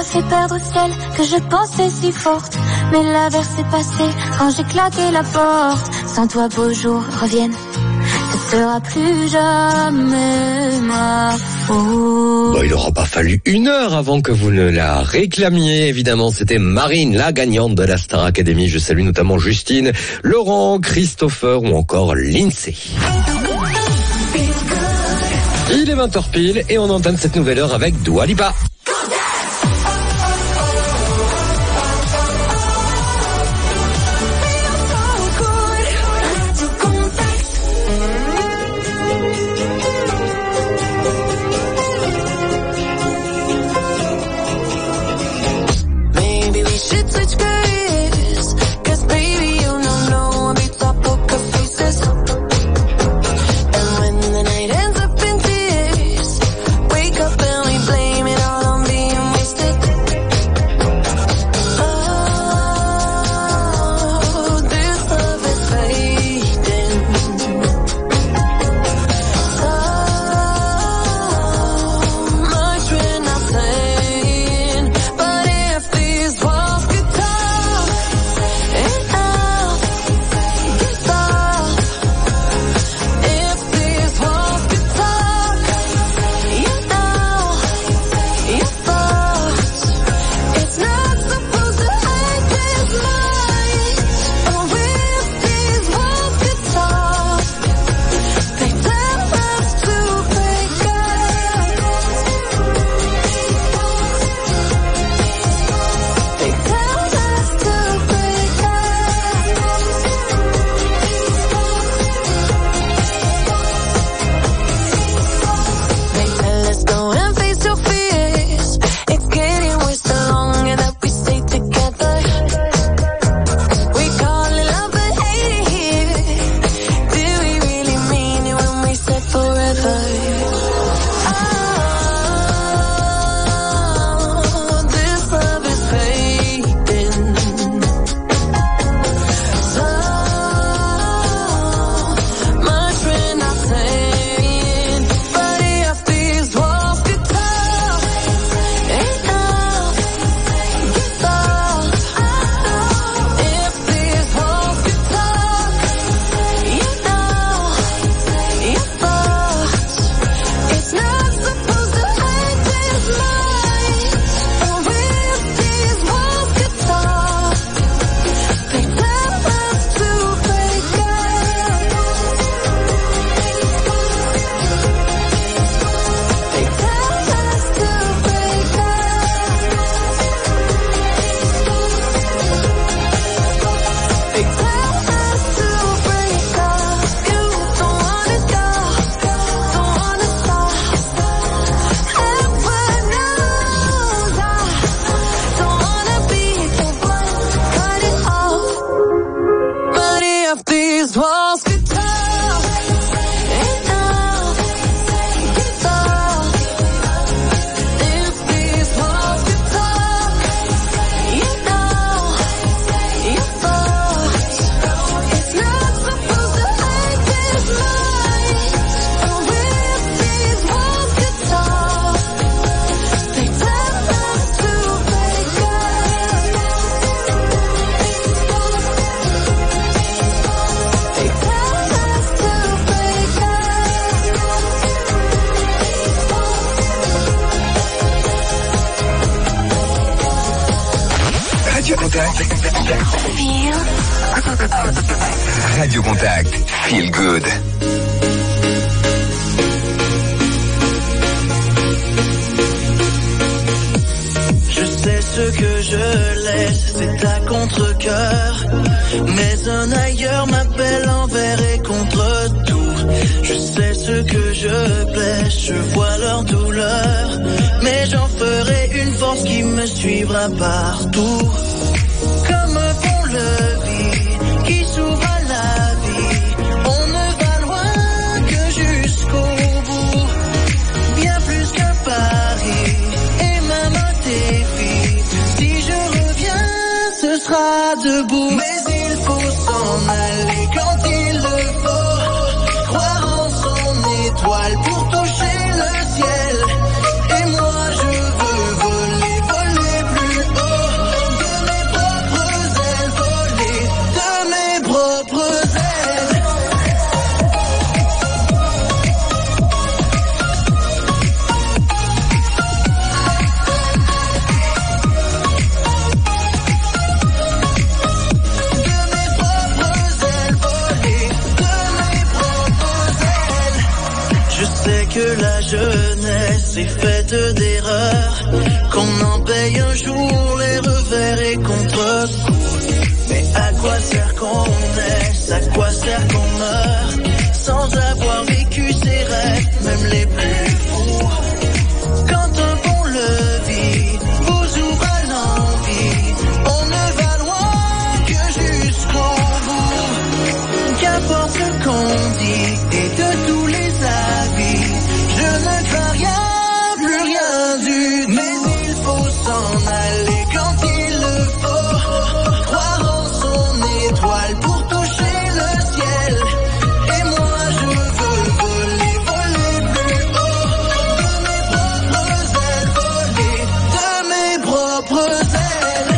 fait perdre celle que je pensais si forte. Mais l'averse est passée quand j'ai claqué la porte. Sans toi, beaux jours reviennent. Ce sera plus jamais ma faute. Bon, il n'aura pas fallu 1 heure avant que vous ne la réclamiez. Évidemment, c'était Marine, la gagnante de la Star Academy. Je salue notamment Justine, Laurent, Christopher ou encore Lindsay. Il est 20h pile et on entame cette nouvelle heure avec Dua Lipa. Radio Contact, feel good. Je sais ce que je laisse, c'est à contre-cœur. Mais un ailleurs m'appelle envers et contre tout. Je sais ce que je blesse, je vois leur douleur. Mais j'en ferai une force qui me suivra partout. Comme un pont-levis qui s'ouvre à la vie. On ne va loin que jusqu'au bout. Bien plus qu'un pari et même un défi. Si je reviens, ce sera debout. Mais il faut s'en aller quand il le faut. Croire en son étoile pour toucher le ciel. Et moi je veux voler, voler, que la jeunesse est faite d'erreurs, qu'on en paye un jour les revers et contre-coups. Mais à quoi sert qu'on naisse, à quoi sert qu'on meurt, sans avoir vécu ses rêves, même les plus fous. Quand un pont le vit, vous ouvre à l'envie, on ne va loin que jusqu'au bout. Qu'importe ce qu'on dit et de tous les avis, je ne crains rien, plus rien du tout. Mais il faut s'en aller quand il le faut, croire en son étoile pour toucher le ciel. Et moi je veux voler, voler plus haut, de mes propres ailes, voler de mes propres ailes.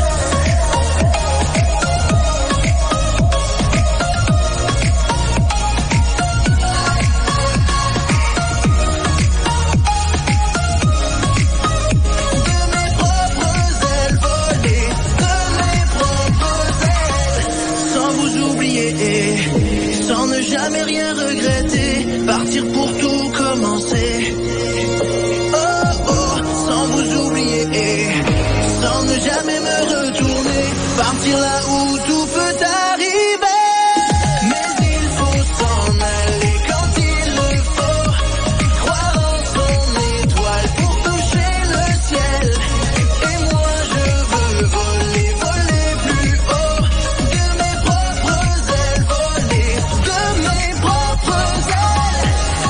Sans ne jamais rien regretter, partir pour tout commencer. Oh oh, sans vous oublier, sans ne jamais me retourner, partir là où tout peut arriver. Mais il faut s'en aller quand il le faut, croire en son étoile pour toucher le ciel. Et moi je veux voler, voler plus haut, de mes propres ailes, voler de mes propres ailes.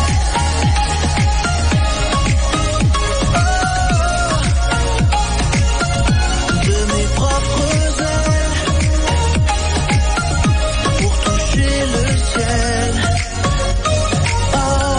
Oh, de mes propres ailes, pour toucher le ciel. Oh.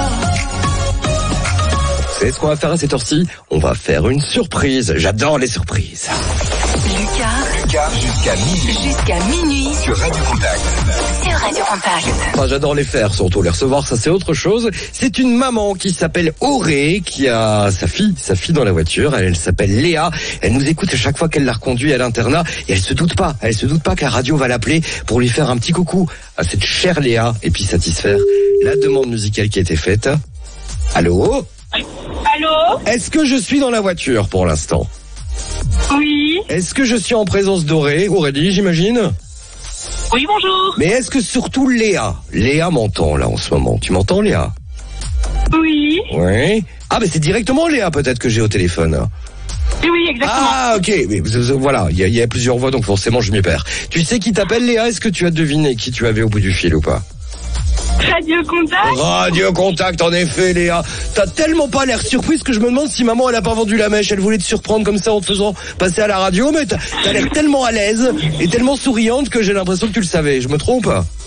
Vous savez ce qu'on va faire à cette heure-ci? On va faire une surprise. J'adore les surprises. Lucas, jusqu'à minuit sur Radio Contact. Sur Radio Contact. Enfin, j'adore les faire, surtout les recevoir, ça c'est autre chose. C'est une maman qui s'appelle Auré, qui a sa fille dans la voiture. Elle s'appelle Léa. Elle nous écoute à chaque fois qu'elle la reconduit à l'internat et elle se doute pas que la radio va l'appeler pour lui faire un petit coucou à cette chère Léa et puis satisfaire la demande musicale qui a été faite. Allô? Allô? Est-ce que je suis dans la voiture pour l'instant? Oui. Est-ce que je suis en présence d'Auré? Aurélie, j'imagine? Oui, bonjour. Mais est-ce que surtout Léa m'entend là en ce moment? Tu m'entends, Léa? Oui. Oui. Ah, mais c'est directement Léa peut-être que j'ai au téléphone. Oui, exactement. Ah, ok. Mais voilà, il y a plusieurs voix, donc forcément je m'y perds. Tu sais qui t'appelle, Léa? Est-ce que tu as deviné qui tu avais au bout du fil ou pas? Radio Contact. Radio Contact, en effet, Léa. T'as tellement pas l'air surprise que je me demande si maman elle a pas vendu la mèche. Elle voulait te surprendre comme ça en te faisant passer à la radio, mais t'as l'air tellement à l'aise et tellement souriante que j'ai l'impression que tu le savais. Je me trompe?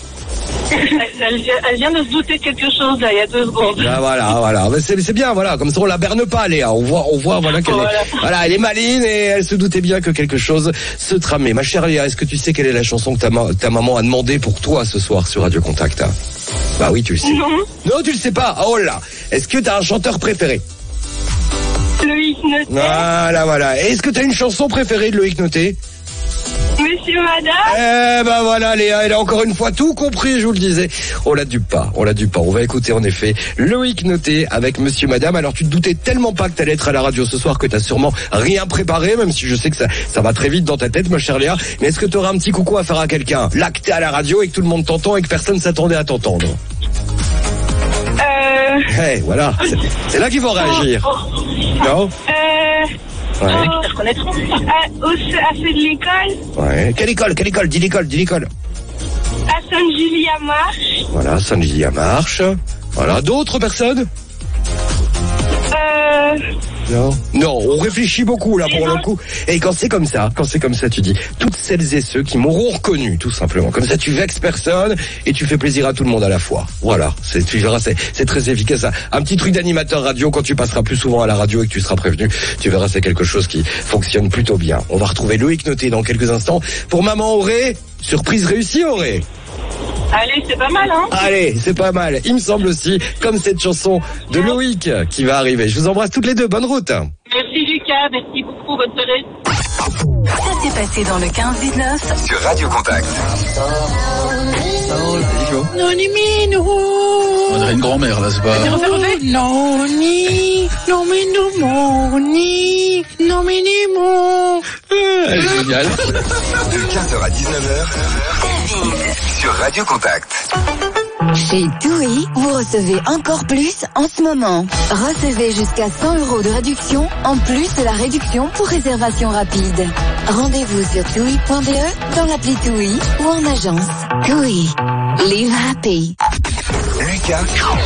Elle vient de se douter de quelque chose là, il y a 2 secondes. Ah, voilà. Mais c'est bien, voilà. Comme ça, on la berne pas, Léa. On voit, voilà, qu'elle est, elle est maline et elle se doutait bien que quelque chose se tramait. Ma chère Léa, est-ce que tu sais quelle est la chanson que ta maman a demandé pour toi ce soir sur Radio Contact? Bah oui, tu le sais. Non, tu le sais pas. Oh là. Est-ce que t'as un chanteur préféré? Loïc Noté. Voilà. Est-ce que t'as une chanson préférée de Loïc Noté? Monsieur, madame. Ben voilà, Léa, elle a encore une fois tout compris, je vous le disais. On la dupe pas. On va écouter en effet Loïc Noté avec Monsieur, madame. Alors tu te doutais tellement pas que t'allais être à la radio ce soir que t'as sûrement rien préparé, même si je sais que ça va très vite dans ta tête, ma chère Léa. Mais est-ce que t'auras un petit coucou à faire à quelqu'un? Là que t'es à la radio et que tout le monde t'entend et que personne s'attendait à t'entendre. Voilà. C'est là qu'il faut réagir. Non? Ouais. Je reconnaîtrai. À ceux de l'école. Ouais. Quelle école? Dis l'école. À Sainte-Julie-à-Marche. Voilà, Sainte-Julie-à-Marche. Voilà, d'autres personnes? Non, on réfléchit beaucoup là pour le coup. Et quand c'est comme ça, tu dis toutes celles et ceux qui m'auront reconnu, tout simplement. Comme ça, tu vexes personne et tu fais plaisir à tout le monde à la fois. Voilà, tu verras, c'est très efficace. Un petit truc d'animateur radio quand tu passeras plus souvent à la radio et que tu seras prévenu. Tu verras, c'est quelque chose qui fonctionne plutôt bien. On va retrouver Loïc Noté dans quelques instants. Pour maman Auré, surprise réussie, Auré. Allez, c'est pas mal, hein? Allez, c'est pas mal. Il me semble aussi, comme cette chanson de Loïc qui va arriver. Je vous embrasse toutes les deux. Bonne route. Merci, Lucas. Merci beaucoup. Bonne soirée. Ça s'est passé dans le 15-19 sur Radio Contact. Salut, Flo. Non, On dirait une grand-mère, là, c'est pas... Refais. Non, ni, non, mais non, ni, non, mais ni, mon. Génial. De 15h à 19h, sur Radio Contact. Chez TUI, vous recevez encore plus en ce moment. Recevez jusqu'à 100 € de réduction, en plus de la réduction pour réservation rapide. Rendez-vous sur TUI.be, dans l'appli TUI ou en agence. TUI. Live happy. Lucas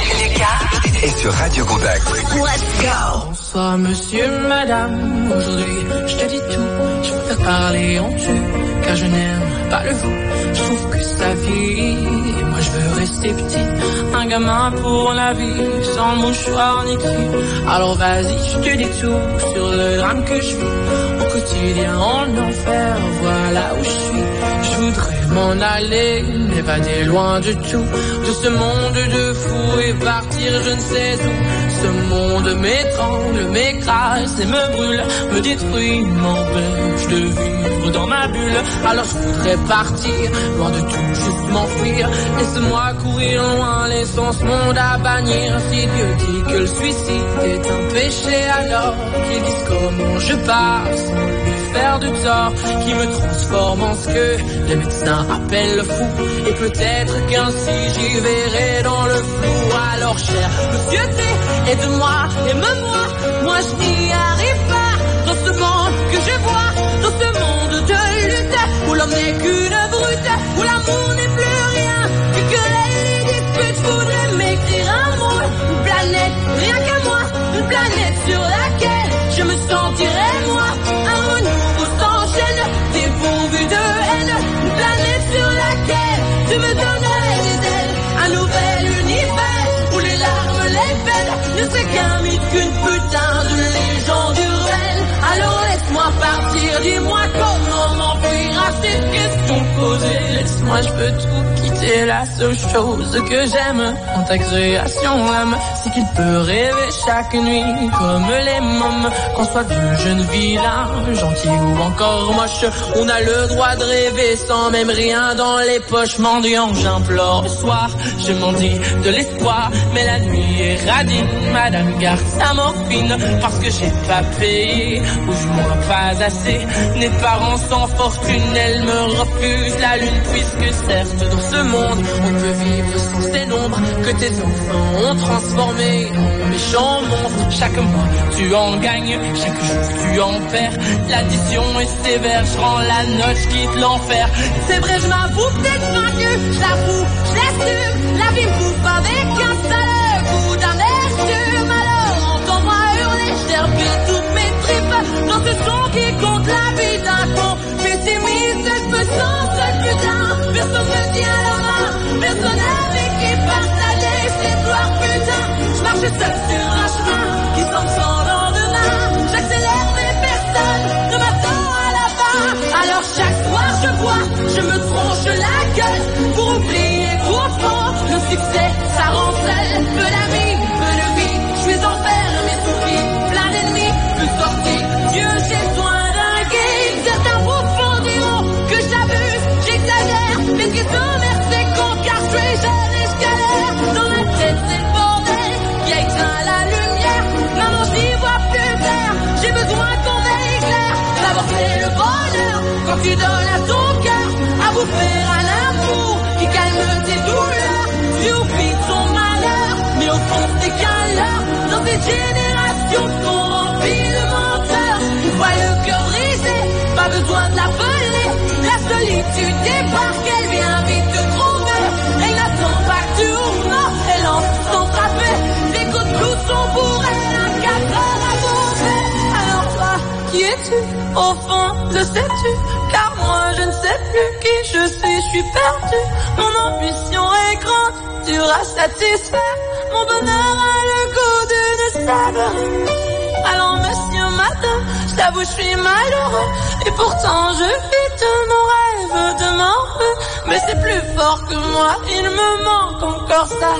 est sur Radio Contact. Let's go. Bonsoir monsieur, madame. Aujourd'hui, je te dis tout. Je préfère parler en tu, car je n'aime pas le vous. Je trouve que ça vieillit. Et moi je veux rester petit. Un gamin pour la vie, sans mouchoir ni cri. Alors vas-y, je te dis tout sur le drame que je vis. Au quotidien en enfer, voilà où je suis. Je voudrais m'en aller, m'évader loin de tout, de ce monde de fous et partir je ne sais où. Ce monde m'étrangle, m'écrase et me brûle, me détruit, m'empêche de vivre dans ma bulle. Alors je voudrais partir, loin de tout, juste m'enfuir. Laisse-moi courir loin, laissant ce monde à bannir. Si Dieu dit que le suicide est un péché, alors qu'il dise comment je passe sans lui faire du tort, qui me transforme en ce que les médecins appellent le fou. Et peut-être qu'ainsi j'y verrai dans le flou. Alors cher monsieur T, aide-moi, aime-moi, moi je n'y arrive pas. Dans ce monde que je vois, dans ce monde de lutte, où l'homme n'est qu'une brute, où l'amour n'est plus rien, que les disputes. Voudrais m'écrire un mot, une planète, rien qu'à moi, une planète sur laquelle je me sentirais moi. Un renouveau sans chaîne, dépourvu de haine, une planète sur laquelle tu me donnerais des ailes. Un nouvel univers où les larmes, les peines ne seraient qu'un mythe, qu'une putain de légende urbaine. Alors laisse-moi partir, dis-moi comment m'enfuir à cette question posée. Laisse-moi, je peux tout quitter, la seule chose que j'aime en ta création l'âme, c'est qu'il peut rêver chaque nuit comme les mômes. Qu'on soit vieux, jeune, vilain, gentil ou encore moche, on a le droit de rêver sans même rien dans les poches. Mendiant, j'implore le soir, je m'en dis de l'espoir, mais la nuit est radine, madame garde sa morphine, parce que j'ai pas payé, ou du moins pas assez. Mes parents sans fortune, elle me refuse la lune, puisque certes dans ce monde on peut vivre sans ces nombres que tes enfants ont transformé en méchants monstres. Chaque mois tu en gagnes, chaque jour tu en perds. L'addition est sévère, je rends la note, je quitte l'enfer. C'est vrai, je m'avoue peut-être vaincu, je l'avoue, je l'assume. La vie me bouffe avec un sale coup d'amertume. Alors entends-moi hurler, je termine toutes mes tripes dans ce son qui compte la vie d'un con pessimiste. Je me sens seul, putain, personne me tient la main, personne avec qui partager cette histoire, putain. Je marche seul sur un chemin qui semble sans lendemain. J'accélère mais personne ne m'attend à la fin. Alors chaque soir je bois, je me tronche la gueule pour oublier qu'au fond le succès ça rend seul. Peu d'amis, peu de vie, je suis enfermé sous vie, plein d'ennemis, plus sorti. Dieu, j'ai besoin d'un guide. Certains bouffons diront que j'abuse, j'exagère, mais ce qu'ils sont c'est con car je suis jeune et je galère. Dans ma tête c'est le bordel qui a éteint la lumière. Maman j'y vois plus clair, j'ai besoin qu'on veille clair. D'abord c'est le bonheur quand tu donnes à ton cœur à vous faire un amour qui calme tes douleurs. Tu oublies ton malheur, mais au fond c'est qu'un leurre. Dans cette génération qu'on remplit de menteurs, tu vois le cœur brisé, pas besoin de l'appeler. La solitude débarque, elle vient vite te trouver. Elle n'attend pas que tu ouvres, non, elle lance sans frapper. Des coups de clous sont pour elle, un 4 heures à bouffer. Alors toi, qui es-tu? Au fond, le sais-tu? Car moi je ne sais plus qui je suis perdu. Mon ambition est grande, dure à satisfaire. Mon bonheur a le goût d'une saveur. Alors monsieur, madame, je t'avoue je suis malheureux. Et pourtant je vis de mon rêve de mort. Mais c'est plus fort que moi, il me manque encore ça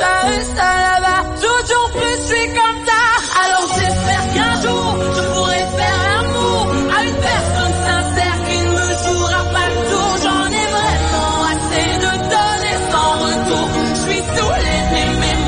là-bas. Toujours plus je suis comme ça. Alors j'espère qu'un jour je pourrai faire l'amour à une personne sincère qui ne me jouera pas le tour. J'en ai vraiment assez de donner sans retour. Je suis saoulé d'aimer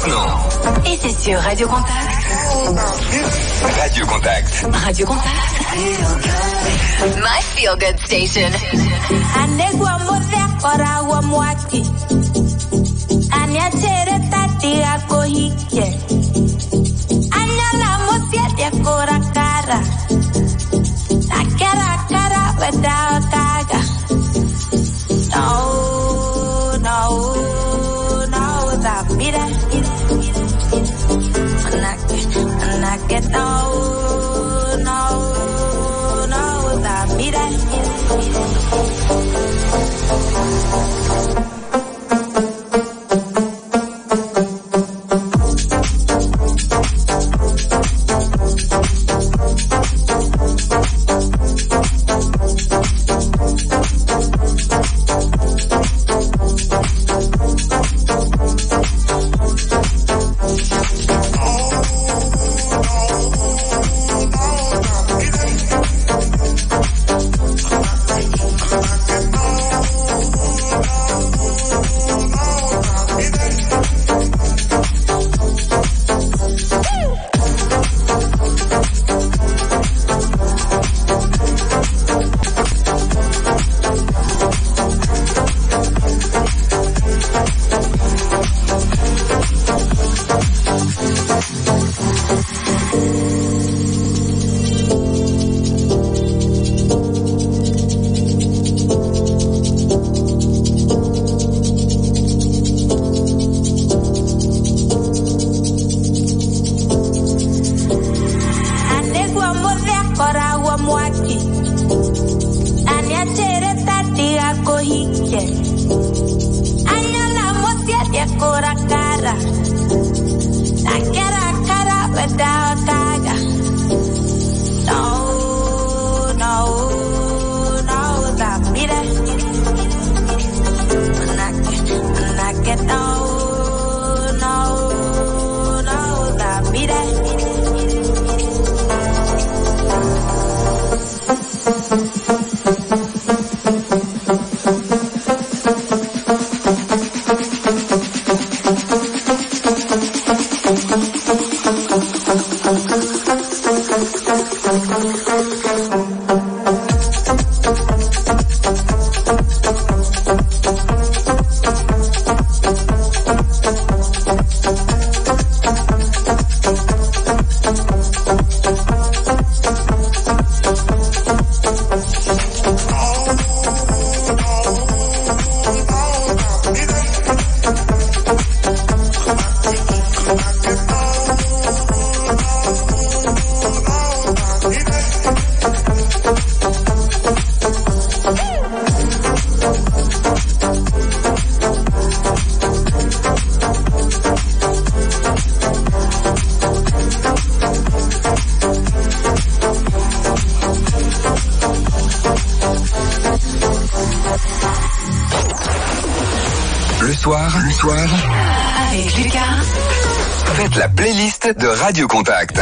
Fernand. Et c'est sur Radio Contact. Radio Contact. Radio Contact. My feel good station. Anegwa moza kora wa mwaki. Aniachere tati ako hike. Anyala mosia de kora cara. La cara without kaga. No, that mira. Anake, no, that mira. Le soir, avec Lucas, faites la playlist de Radio Contact.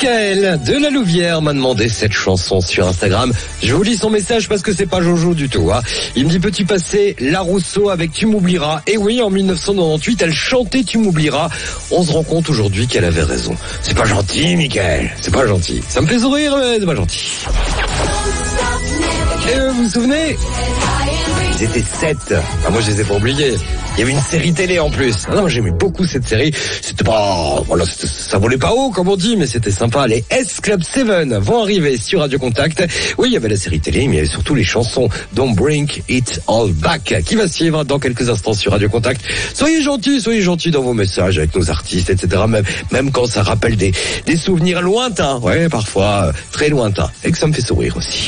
Michael de la Louvière m'a demandé cette chanson sur Instagram. Je vous lis son message parce que c'est pas Jojo du tout. Hein. Il me dit, peux-tu passer La Rousseau avec Tu m'oublieras? Et oui, en 1998, elle chantait Tu m'oublieras. On se rend compte aujourd'hui qu'elle avait raison. C'est pas gentil, Michael. C'est pas gentil. Ça me fait sourire, mais c'est pas gentil. Et vous vous souvenez? Ils étaient 7. Ah, moi, je les ai pas oubliés. Il y avait une série télé en plus. Ah non, j'aimais beaucoup cette série. C'était pas, voilà, ça volait pas haut, comme on dit, mais c'était sympa. Les S Club 7 vont arriver sur Radio Contact. Oui, il y avait la série télé, mais il y avait surtout les chansons Don't Bring It All Back, qui va suivre dans quelques instants sur Radio Contact. Soyez gentils dans vos messages avec nos artistes, etc. Même quand ça rappelle des souvenirs lointains. Ouais, parfois, très lointains. Et que ça me fait sourire aussi.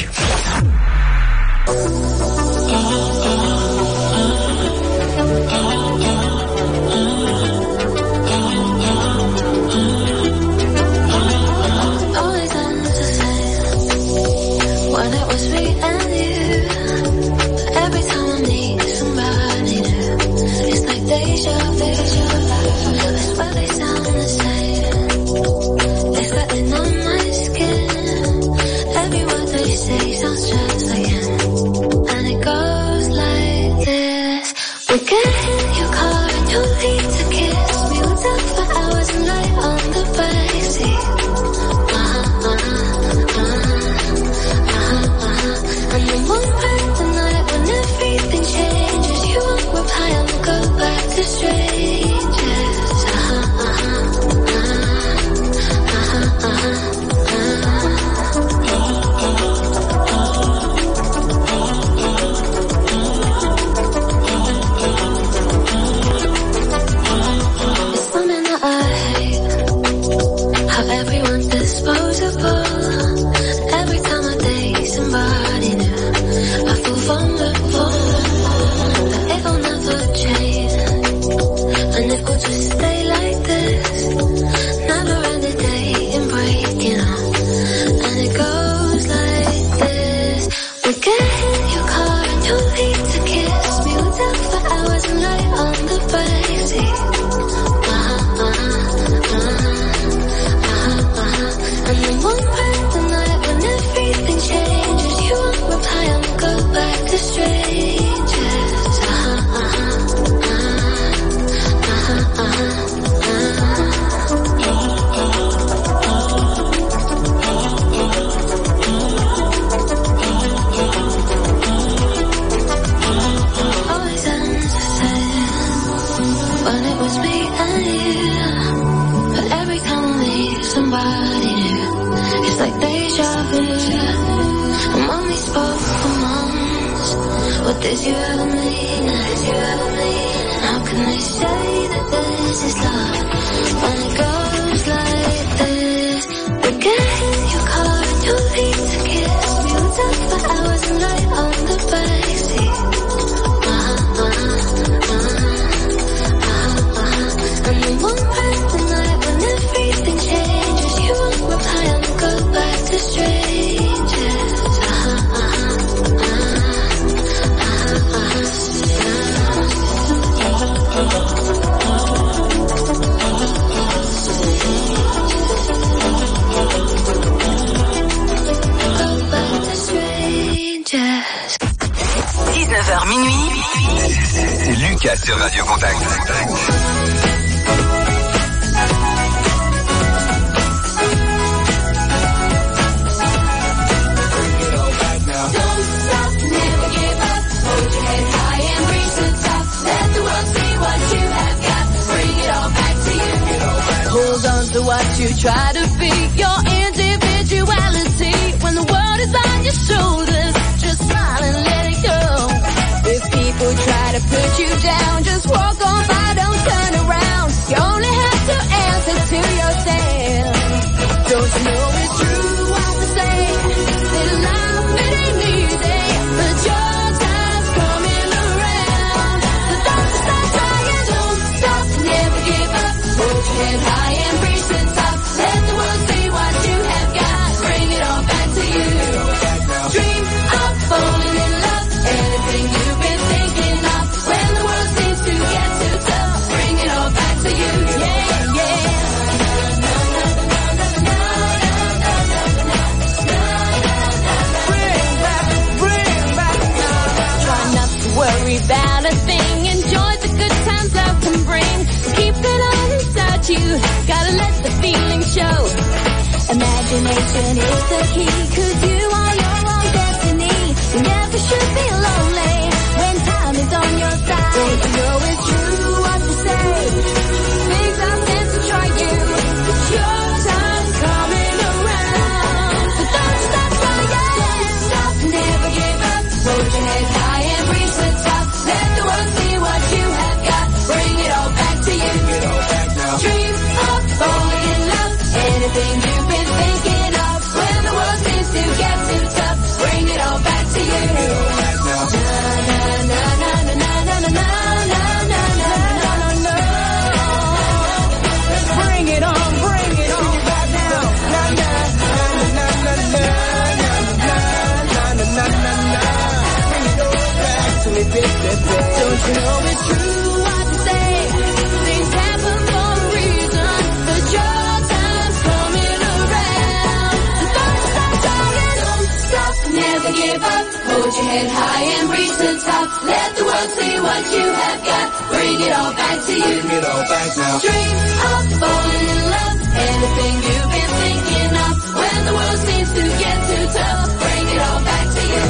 Sur Radio Contact. Hold on to what you try to be, your individuality. When the world is on your shoulders, just smile and let it go. If people try to put you down, just walk on by, don't turn around. You only have to answer to yourself. Don't you know it's true what they say? That life, it ain't easy, but your time's coming around. So don't stop trying, don't stop, never give up. Hold your head high and reach the top. Let the world see what you have got. Bring it all back to you. Dream of falling in love, anything you've been thinking of. When the world seems to get too tough, bring it all back to you. Yeah, yeah. show. Imagination is the key, 'cause you are your own destiny. You never should be lonely when time is on your side. Don't you know it's true what they say? Things are meant to try you, but your time's coming around. So don't stop trying. Don't stop, never give up. Hold your head high and reach the top. Let the world see what you have got. Bring it all back to you. Dream of falling in love. Anything you've been thinking of. When the world seems to get too tough, bring it all back to you. Na na na na na na na na na na na na. Let's bring it on, bring it on back now. Na na na na na na na na na na na. Bring it all back to me, baby. Don't you know it's true what they say? Things happen for a reason, but your time's coming around. So don't stop trying, don't stop, never give up. Hold your head high and reach the top. Let the world see what you have got. Bring it all back to you. Bring it all back now. Dream of falling in love. Anything you've been thinking of. When the world seems to get too tough, bring it all back to you.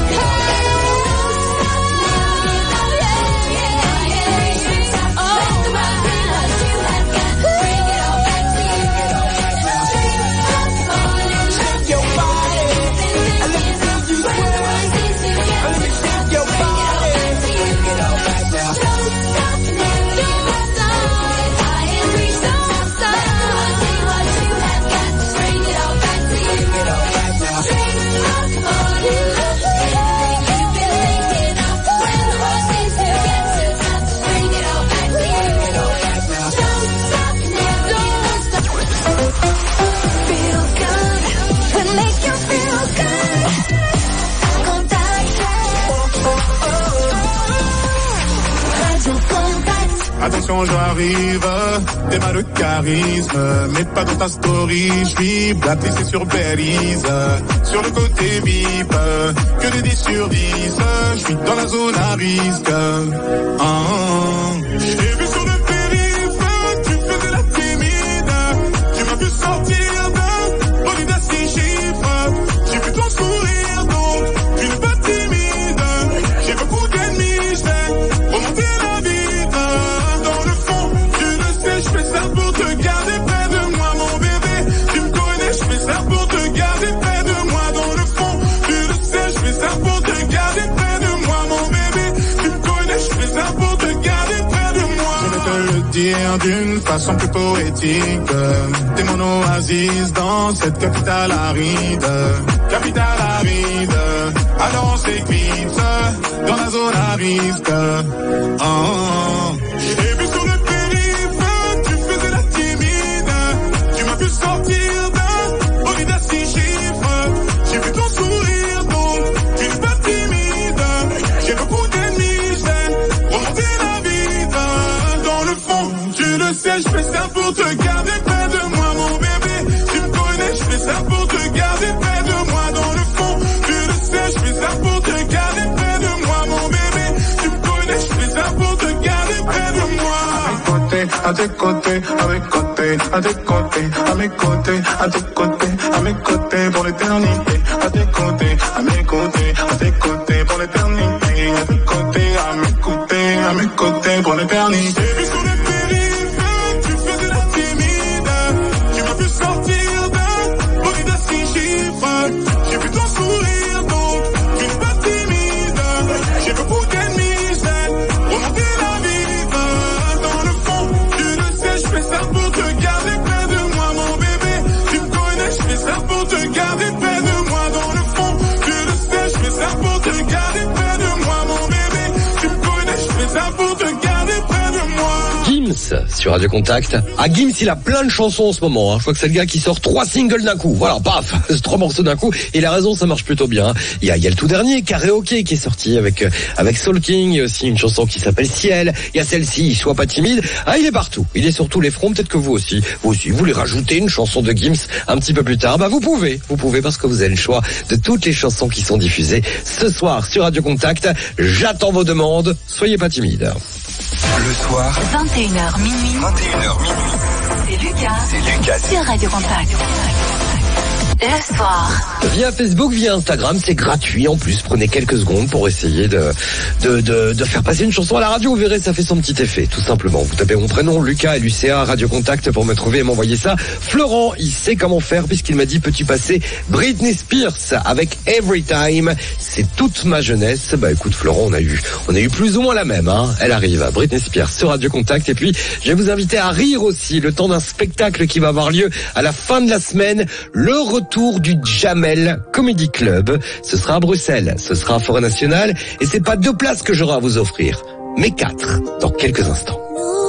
Attention, j'arrive, t'es mal de charisme, mais pas dans ta story, j'suis blacklisté sur Belize, sur le côté VIP, que des 10 sur 10, j'suis dans la zone à risque. J'ai vu sur le périph', tu faisais la timide, tu m'as vu sortir d'un bolide à 6 chiffres, j'ai vu ton sourire donc, tu n'es pas timide, j'ai beaucoup d'ennemis, j'vais remonter la vie. Je fais ça pour te garder près de moi, mon bébé. Tu me connais, je fais ça pour te garder près de moi. Dans le fond, tu le sais, je fais ça pour te garder près de moi, mon bébé. Tu me connais, je fais ça pour te garder près de moi. Je vais te le dire d'une façon plus poétique. T'es mon oasis dans cette capitale aride. Capitale aride. Alors on s'éclipse dans la zone à risque. J'ai vu sur le sortir d'un bolide à 6 chiffres. J'ai vu ton sourire donc tu n'es pas timide. J'ai beaucoup d'ennemis, j'aime remonter la vie. Dans le fond, tu le sais, je fais ça pour te garder près de moi, mon bébé. Tu me connais, je fais ça pour te garder près de moi. Dans le fond, tu le sais, je fais ça pour te garder près de moi, mon bébé. Tu me connais, je fais ça pour te garder près de moi. À tes côtés, à mes côtés, à tes côtés, à mes côtés, à tes côtés, à mes côtés pour l'éternité. À tes côtés, à mes côtés, à tes côtés pour l'éternité. À tes côtés, à mes côtés, à mes côtés pour l'éternité. J'ai vu sur le périph', tu faisais la timide. Tu m'as vu sortir d'un bolide à 6 chiffres. J'ai vu ton sourire donc tu n'es pas timide. J'ai beaucoup d'ennemis, j'aime remonter la vie. Dans le fond, tu le sais, je fais ça pour te garder près de moi, mon bébé. Tu me connais, je fais ça pour te garder près de moi. Dans le fond, tu le sais, je fais ça pour te garder près de moi, mon bébé. Tu me connais, je fais ça pour te garder près de moi. Gims sur Radio Contact. Ah, Gims, il a plein de chansons en ce moment. Je crois que c'est le gars qui sort 3 singles d'un coup. Voilà, paf, 3 morceaux d'un coup. Et il a raison, ça marche plutôt bien. Il y a le tout dernier, Karaoké, qui est sorti avec Soul King. Il y a aussi une chanson qui s'appelle Ciel. Il y a celle-ci, Sois pas timide. Ah, il est partout. Il est sur tous les fronts. Peut-être que vous aussi, vous voulez rajouter une chanson de Gims un petit peu plus tard. Bah, vous pouvez parce que vous avez le choix de toutes les chansons qui sont diffusées ce soir sur Radio Contact. J'attends vos demandes. Soyez pas timide. Le soir, 21h minuit. 21h minuit. C'est Lucas podcast sur Radio Contact. Le soir. Via Facebook, via Instagram, c'est gratuit en plus. Prenez quelques secondes pour essayer de faire passer une chanson à la radio. Vous verrez, ça fait son petit effet, tout simplement. Vous tapez mon prénom, Lucas, LUCA, Radio Contact pour me trouver et m'envoyer ça. Florent, il sait comment faire puisqu'il m'a dit, peux-tu passer Britney Spears avec Every Time? C'est toute ma jeunesse. Bah écoute Florent, on a eu plus ou moins la même, hein. Elle arrive, Britney Spears sur Radio Contact. Et puis, je vais vous inviter à rire aussi, le temps d'un spectacle qui va avoir lieu à la fin de la semaine. Le retour du Jamel Comedy Club. Ce sera à Bruxelles, ce sera à Forêt Nationale. Et c'est pas 2 places que j'aurai à vous offrir, mais 4 dans quelques instants.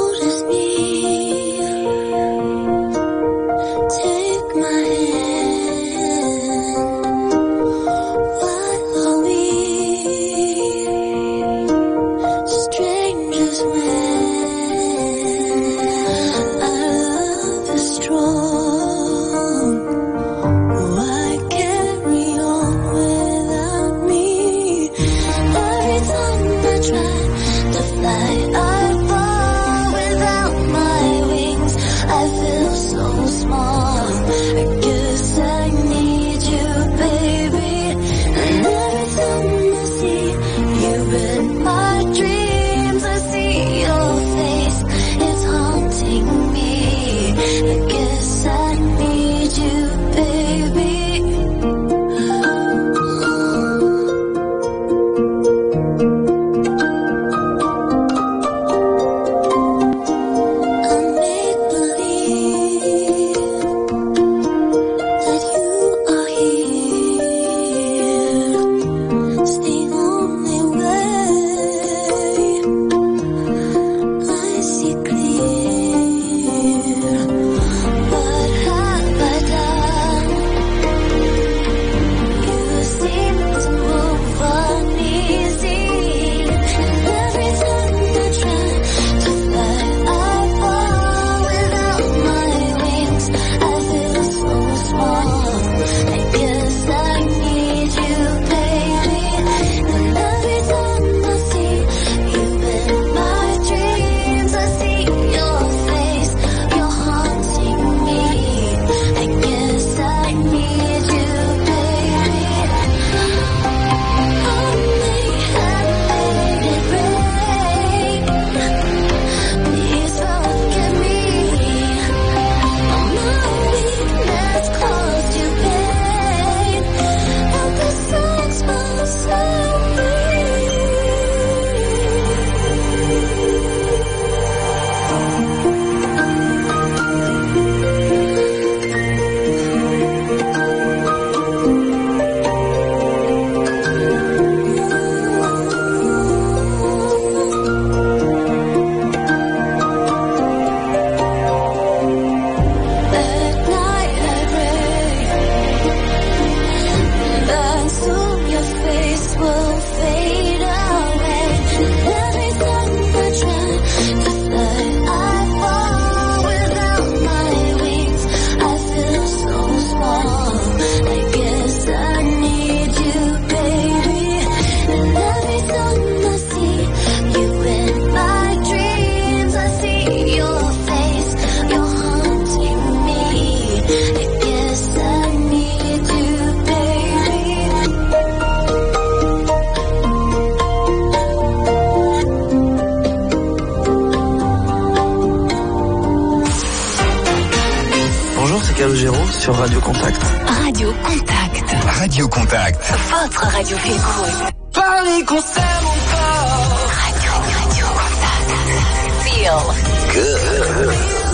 Sur Radio Contact. Radio Contact. Radio Contact. Votre radio feel good. Paris qu'on s'aime encore. Radio Contact. Feel good.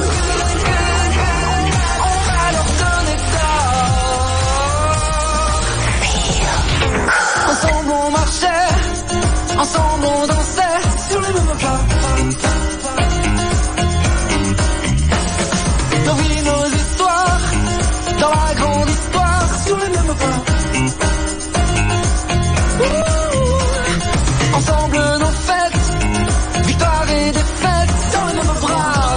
On va leur donner tort. Ensemble on marchait, ensemble on dansait sur les mêmes plats. Nos vies, nos histoires, dans la grande histoire, sur les mêmes plats. Ensemble nos fêtes, victoire et défaite, dans les mêmes bras.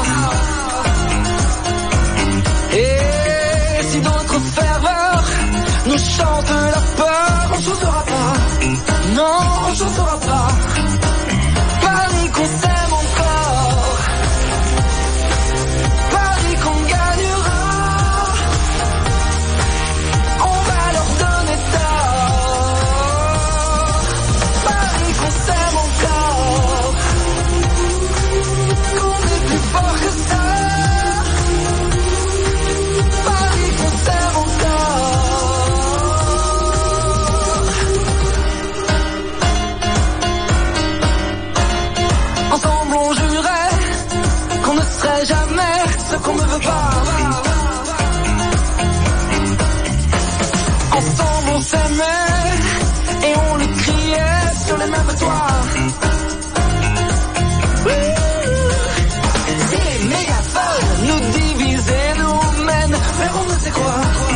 Et si d'autres ferveurs nous chantent la peur, on chantera pas. Non, on chantera pas. Paris qu'on s'aime encore. Paris qu'on gagnera. Ensemble on s'aimait et on le criait sur les mêmes toits. Ces mégaphones nous divisent et nous mènent vers on ne sait quoi.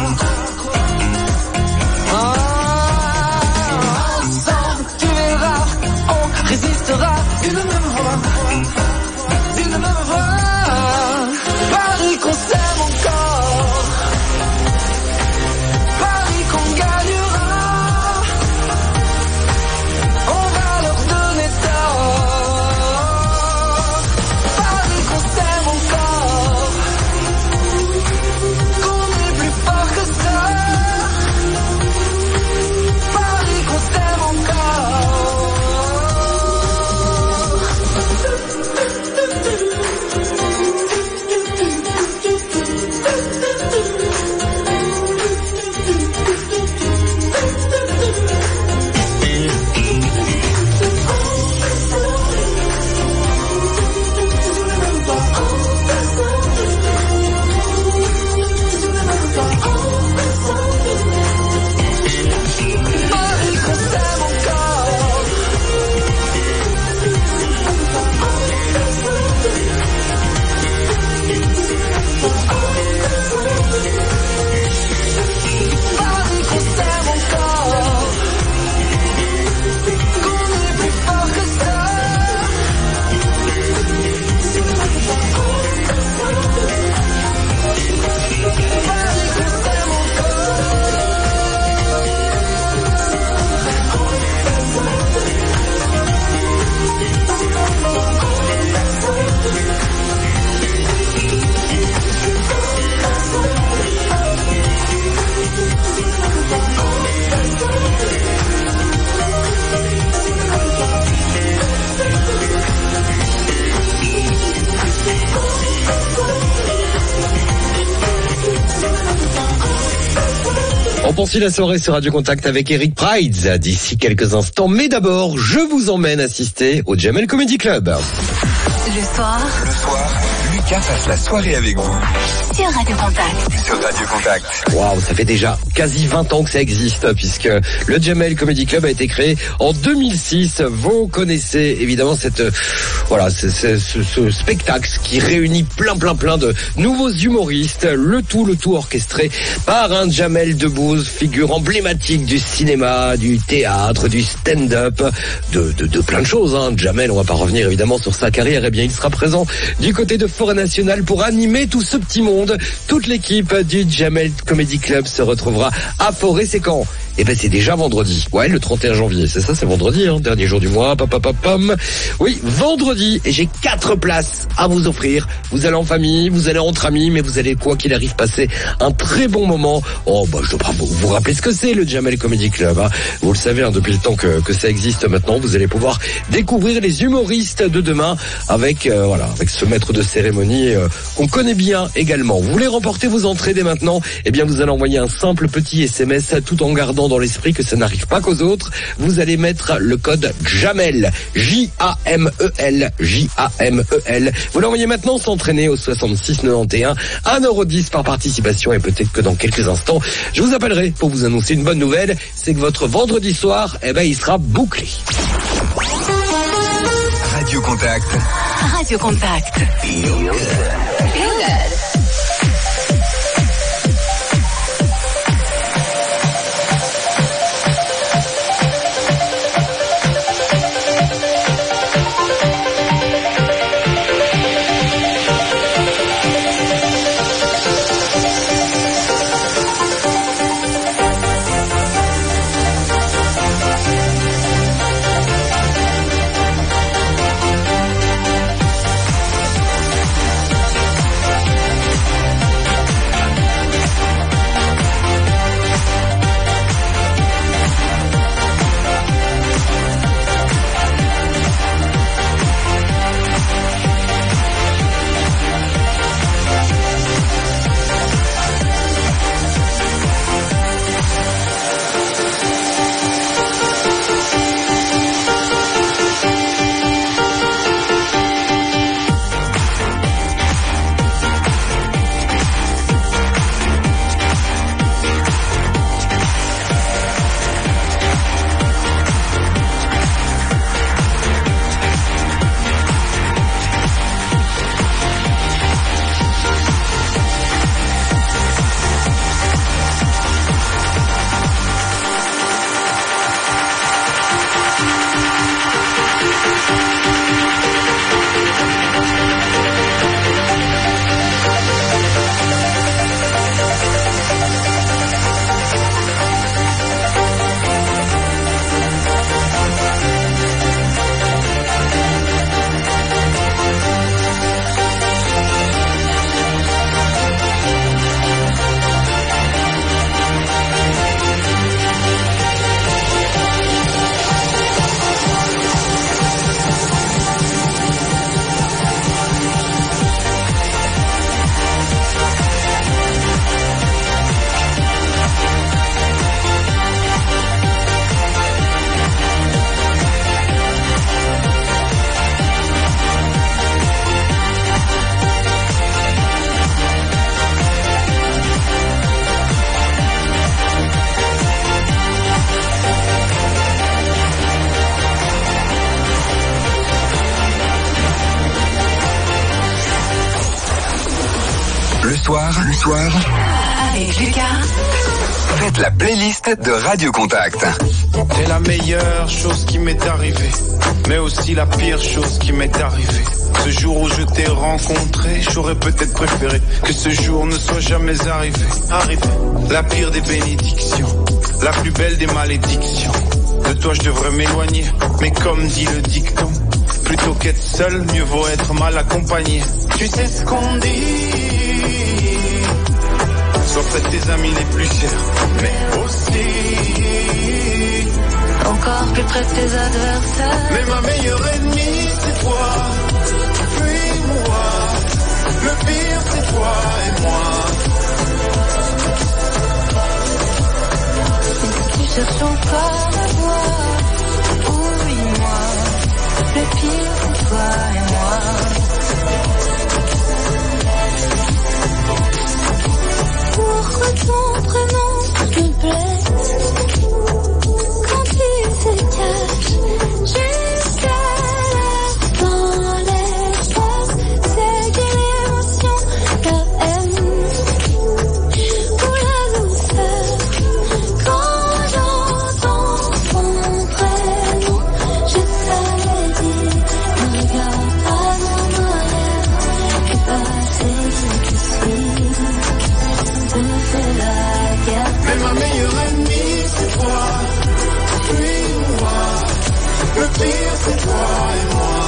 Ensemble, tu verras, on résistera d'une même voix, d'une même voix. Paris qu'on s'aime encore, Paris qu'on gagnera, on va leur donner tort. Paris qu'on s'aime encore, qu'on est plus fort que ça. Paris qu'on s'aime encore. On poursuit la soirée sur Radio Contact avec Eric Prydz d'ici quelques instants. Mais d'abord, je vous emmène assister au Jamel Comedy Club. Le soir, Lucas passe la soirée avec vous. sur Radio Contact. Sur Radio Contact. Waouh, ça fait déjà quasi 20 ans que ça existe, puisque le Jamel Comedy Club a été créé en 2006. Vous connaissez évidemment ce spectacle qui réunit plein de nouveaux humoristes, le tout orchestré par un Jamel Debbouze, figure emblématique du cinéma, du théâtre, du stand-up, de plein de choses. Jamel, on va pas revenir évidemment sur sa carrière, eh bien il sera présent du côté de Forêt Nationale pour animer tout ce petit monde. Toute l'équipe du Jamel Comedy Club se retrouvera à Forêt. C'est quand ? Eh ben c'est déjà vendredi. Ouais, le 31 janvier. C'est ça, c'est vendredi, dernier jour du mois. Oui, vendredi. Et j'ai 4 places à vous offrir. Vous allez en famille, vous allez entre amis, mais vous allez, quoi qu'il arrive, passer un très bon moment. Oh, je dois vous rappeler ce que c'est, le Jamel Comedy Club. Vous le savez, depuis le temps que ça existe maintenant. Vous allez pouvoir découvrir les humoristes de demain avec ce maître de cérémonie qu'on connaît bien également. Vous voulez remporter vos entrées dès maintenant? Eh bien, vous allez envoyer un simple petit SMS tout en gardant dans l'esprit que ça n'arrive pas qu'aux autres. Vous allez mettre le code JAMEL, J-A-M-E-L, J-A-M-E-L. Vous l'envoyez maintenant, s'entraîner au 66 91, 1,10€ par participation, et peut-être que dans quelques instants, je vous appellerai pour vous annoncer une bonne nouvelle, c'est que votre vendredi soir, il sera bouclé. Radio Contact. Radio Contact. Feel good. Feel good. Le soir, Avec Lucas. faites la playlist de Radio Contact. C'est la meilleure chose qui m'est arrivée, mais aussi la pire chose qui m'est arrivée. Ce jour où je t'ai rencontré, j'aurais peut-être préféré que ce jour ne soit jamais arrivé. La pire des bénédictions, la plus belle des malédictions. De toi je devrais m'éloigner, mais comme dit le dicton, plutôt qu'être seul, mieux vaut être mal accompagné. Tu sais ce qu'on dit, sois près de tes amis les plus chers, mais aussi Encore plus près de tes adversaires. mais ma meilleure ennemie c'est toi, puis moi. Le pire c'est toi et moi. Si tu cherches encore à voir, oublie-moi. Le pire c'est toi et moi. Pourquoi ton prénom me plaît quand tu te caches jusqu'à l'air dans l'espace? C'est quelle émotion, la haine ou la douceur quand j'entends ton prénom? Je t'avais dit, ne regarde pas en arrière, et passer ce qui suit. Mais ma meilleure ennemie c'est toi, puis moi. Le pire c'est toi et moi.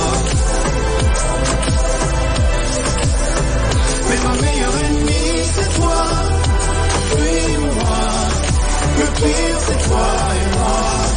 Mais ma meilleure ennemie c'est toi, puis moi. Le pire c'est toi et moi.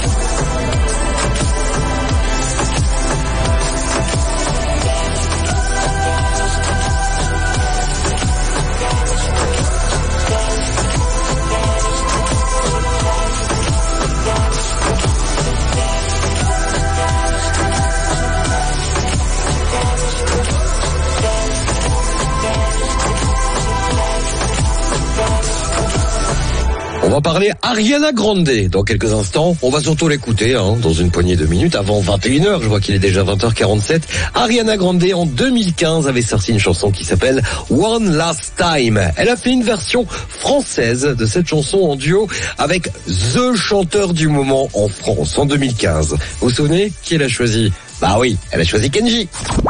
On va parler Ariana Grande dans quelques instants. On va surtout l'écouter dans une poignée de minutes avant 21h. Je vois qu'il est déjà 20h47. Ariana Grande en 2015 avait sorti une chanson qui s'appelle One Last Time. Elle a fait une version française de cette chanson en duo avec The chanteur du moment en France en 2015. Vous vous souvenez qui elle a choisi? Bah oui, elle a choisi Kenji.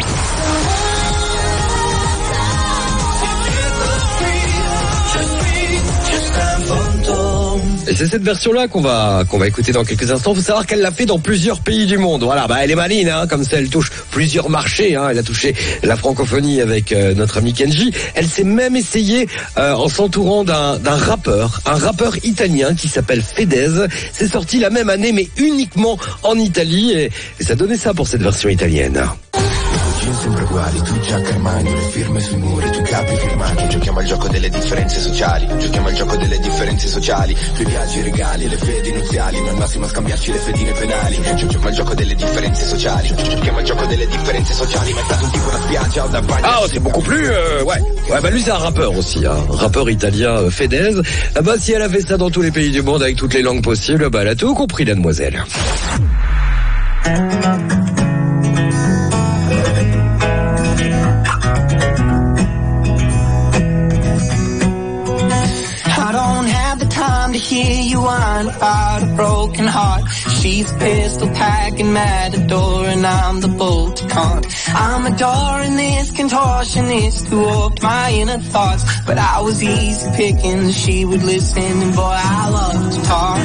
Et c'est cette version-là qu'on va écouter dans quelques instants. Faut savoir qu'elle l'a fait dans plusieurs pays du monde. Voilà, elle est maline, comme ça elle touche plusieurs marchés. Elle a touché la francophonie avec notre ami Kenji. Elle s'est même essayée en s'entourant d'un rappeur, un rappeur italien qui s'appelle Fedez. C'est sorti la même année, mais uniquement en Italie. Et ça donnait ça pour cette version italienne. Sempre uguali, tu giacca e magno, le firme sui muri, tu capi firmati, giochiamo al gioco delle differenze sociali, giochiamo al gioco delle differenze sociali, più viaggi, regali, le fedi nuziali, non massimo a scambiarci le fedine penali, giochiamo al gioco delle differenze sociali, giochiamo al gioco delle differenze sociali, ma è stato un tipo una spiaggia o da bagno. Ah, c'est beaucoup plus, ouais, lui c'est un rappeur aussi, un rappeur italien, Fedez. Si elle a fait ça dans tous les pays du monde avec toutes les langues possibles, elle a tout compris, la demoiselle. To hear you whine about a broken heart. She's pistol packing matador and I'm the bolt to can't. I'm adoring this contortionist who warped my inner thoughts, but I was easy picking, she would listen, and boy I love to talk.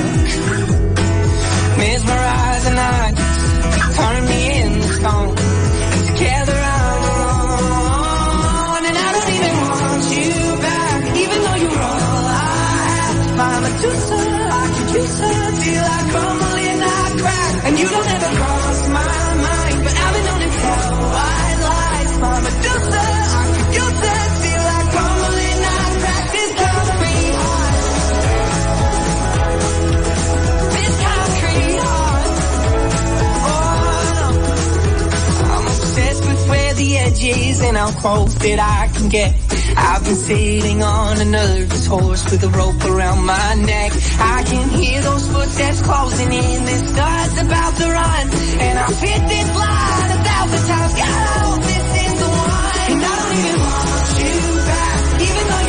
Mesmerizing nights, turn me into stone. Together I'm alone, and I don't even want you back, even though you're all my Medusa, I could use her till I crumble and I crack. And you don't ever cross my mind, but I've been known to tell white lies. My Medusa, I could use her till I crumble and I crack. This concrete heart, this concrete heart. Oh, I'm obsessed with where the edge is and how close that I can get. I've been sitting on a nervous horse with a rope around my neck. I can hear those footsteps closing in. This star's about to run, and I've hit this line 1,000 times. God, I hope this is the one. And I don't even want you back, even though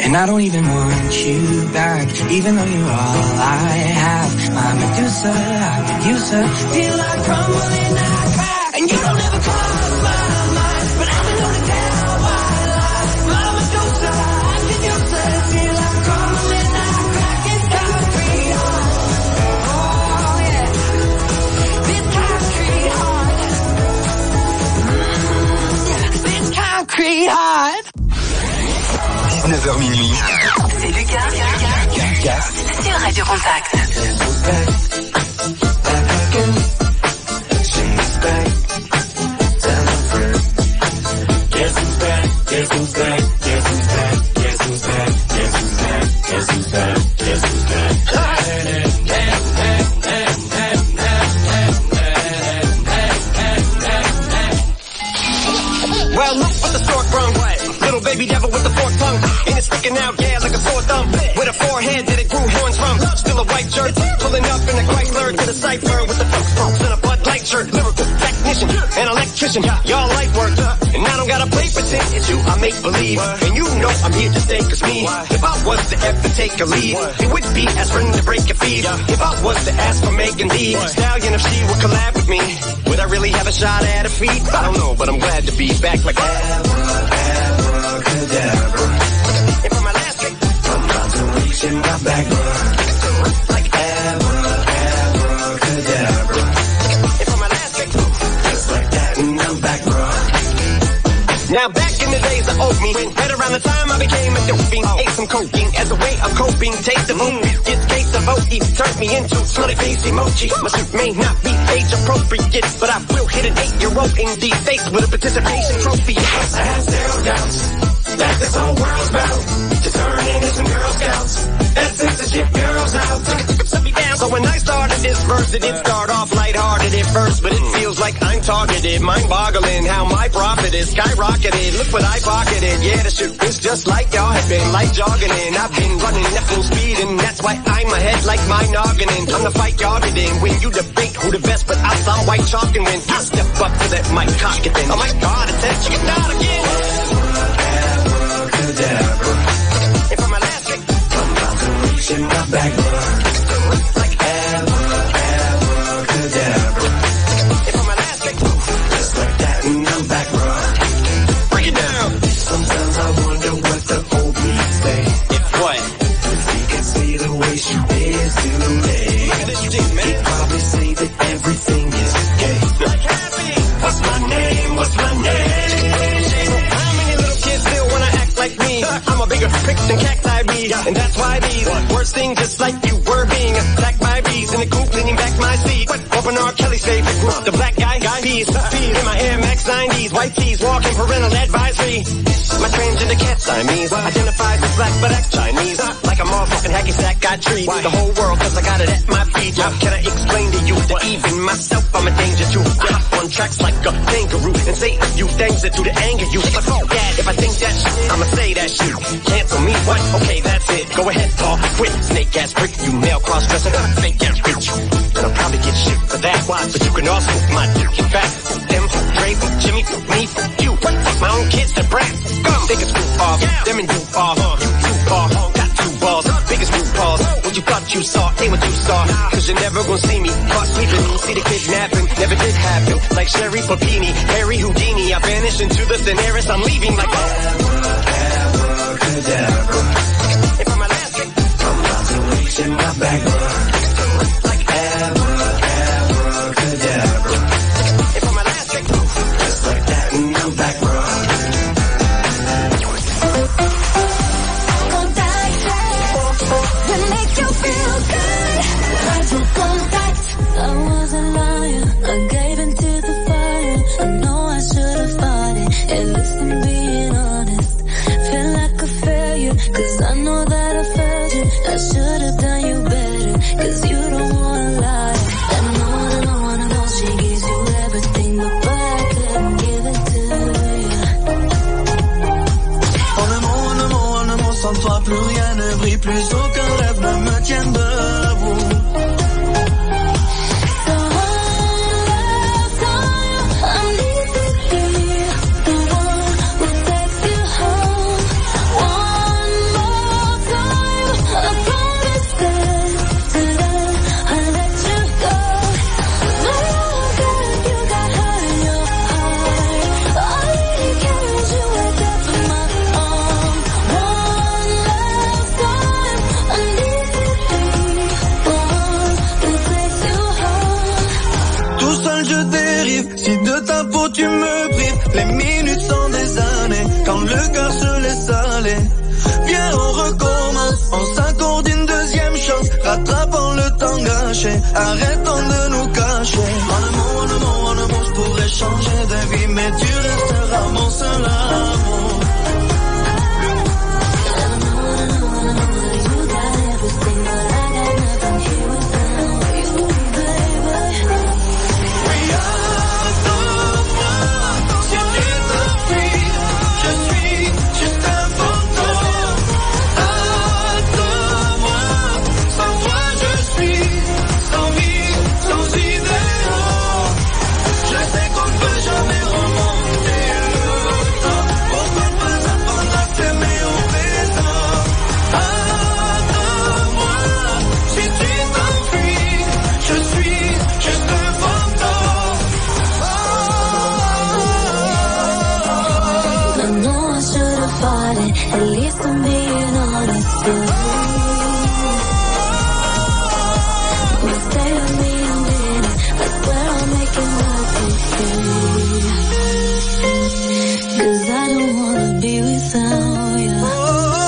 And I don't even want you back, even though you're all I have. My Medusa, I use her, feel like crumbling and I crack. And you don't ever cross my mind, but I've been known to tell white lies. My Medusa, I can use her, feel like crumbling and I crack. It's concrete heart, oh yeah, this concrete heart, this concrete heart. 19h minuit. C'est Lucas sur Radio Contact. Well, look what the stork brung. Little baby devil with the forked tongue. And it's sticking out, yeah, like a sore thumb. With a forehead that it grew horns from. Still a white shirt, pulling up in a Chrysler to the cipher with the folks and a Bud Light shirt. Lyrical technician, an electrician. Y'all light work, and I don't gotta play pretend. It's you, I make believe. And you know I'm here to stay, cause me, if I was to ever take a lead, it would be aspirin to break a feed. If I was to ask for Megan Thee Stallion, if she would collab with me, would I really have a shot at her feet? I don't know, but I'm glad to be back like abracadabra. And for my last trick, I'm about to reach in my back, like abracadabra. And for my last trick, just like that, and I'm back, bro. Now back in the days of old me, right around the time I became a dope fiend, ate some cocaine as a way of coping, taste of moon, get taste of OE, turned me into smelly face emoji. My suit may not be age appropriate, but I will hit an 8-year-old in the face with a participation trophy. I have zero doubts that this whole world's about to turn into some Girl Scouts. That censorship girls out. Set me down. So when I started this verse, it did start off lighthearted at first, but it feels like I'm targeted. Mind-boggling how my profit is skyrocketed. Look what I pocketed. Yeah, the shit is just like y'all have been, like jogging in. I've been running at full speed, and that's why I'm ahead like my noggin. And time to fight y'all in. When you debate who the best, but I saw white chalk, and when I step up to that mic cock it then. Oh my God, attention, get down again. Abracadabra. And for my last trick, I'm about to reach in my back, like abracadabra. And for my last trick, just like that, and I'm back, bro. Break it down. Sometimes I wonder what the old me say. If what? If he could see the way she is today. Look at this shit, man. He'd probably say that everything is gay. Like happy. What's my name? What's my name? How many little kids still wanna act like me? I'm a bigger prick than cacti bees, and that's why these words sing just like you were being attacked by bees in the coop, leaning back my seat. Open R. Kelly's favorite group, the black guy peas. In my Air Max 90s, white tees, walking parental advisory. My transgender cat Siamese identifies as black but acts Chinese. Like a motherfucking hacky sack, got trees the whole world cause I got it at my feet. How can I explain to you that even myself I'm a danger to? I hop on tracks like a kangaroo and say a few things that do to anger you. But fuck that, if I think that shit, I'ma say that shit. Cancel me, what? Okay, that's it. Go ahead, Paul. Quit, snake ass prick, you male cross-dresser, fake ass bitch. And I'll probably get shit for that. Why? But you can also my dick in fact. Them, Dre, Jimmy, me, you. What? Fuck my own kids, they're brats. Come, take a screw off. Them and you off. You off. Got 2 balls, biggest blue balls. What you thought you saw ain't what you saw. Cause you're never gonna see me caught sleeping. See the kidnapping, never did happen. Like Sherry Papini, Harry Houdini. I vanished into the Daenerys, I'm leaving like abracadabra. And for my last trick, I'm about to reach in my back, like abracadabra. And for my last trick, just like that, and I'm back, bro. I was a liar, I gave in to the fire. I know I should have fought it, at least I'm being honest. Feel like a failure, cause I know that I failed you. I should have done you better, Tout seul je dérive, si de ta peau tu me prives. Les minutes sont des années, quand le cœur se laisse aller. Viens on recommence, on s'accorde une deuxième chance. Rattrapons le temps gâché, arrêtons de nous cacher. Mon amour, je pourrais changer de vie, mais tu resteras mon seul amour. At least I'm being honest with you. You stay with me a minute, I swear I'll make it worth it. 'Cause I don't wanna be without you.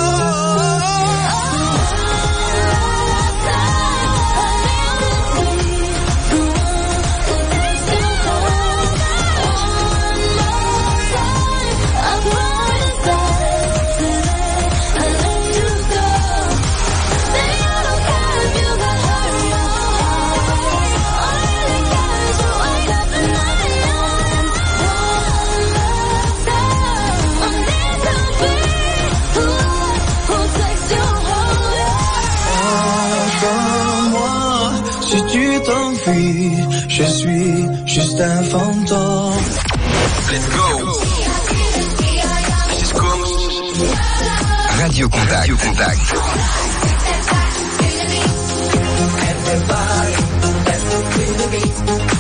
Je suis juste un fantôme. Let's go. Cisco. Radio Contact. Radio Contact. Everybody, let's go to the beat.